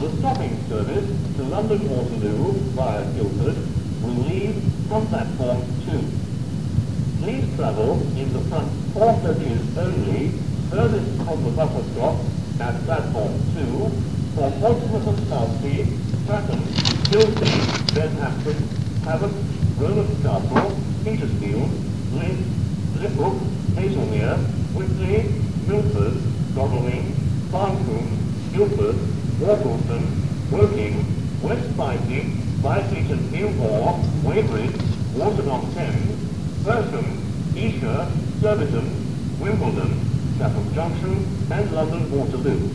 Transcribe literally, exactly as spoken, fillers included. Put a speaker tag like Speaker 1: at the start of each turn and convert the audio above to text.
Speaker 1: The stopping service to London Waterloo via Guildford will leave from platform two. Please travel in the front four coaches only, furthest from the buffer stop at platform two for Portsmouth and Southsea, Stratton, Guildford, Bedhampton, Havant, Roland Castle, Petersfield, Lynn, Liphook, Hazelmere, Whitley, Milford, Godalming, Farncombe, Guildford, Worplesdon, Woking, West Byfleet, Byfleet and Newmore, Weybridge, Walton-on-Thames, Persham, Esher, Surbiton, Wimbledon, Clapham Junction and London Waterloo.